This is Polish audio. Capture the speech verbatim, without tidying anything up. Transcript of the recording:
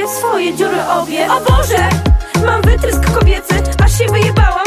swoje dziury obie. O Boże, mam wytrysk kobiecy, aż się wyjebałam.